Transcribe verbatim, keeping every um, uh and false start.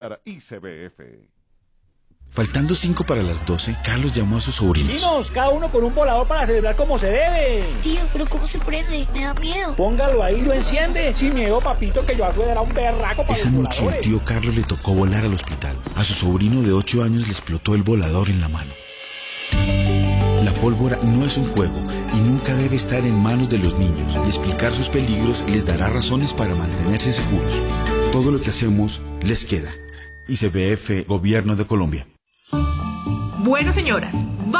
I C B F. Faltando cinco para las doce, Carlos llamó a sus sobrinos. ¡Vecinos! Cada uno con un volador para celebrar como se debe. Tío, ¿pero cómo se prende? Me da miedo. Póngalo ahí y lo enciende. Sin miedo, papito, que yo a su edad era un berraco para Esa los noche voladores. el tío Carlos le tocó volar al hospital. A su sobrino de ocho años le explotó el volador en la mano. La pólvora no es un juego y nunca debe estar en manos de los niños. Y explicar sus peligros les dará razones para mantenerse seguros. Todo lo que hacemos les queda. I C B F, Gobierno de Colombia. Bueno, señoras,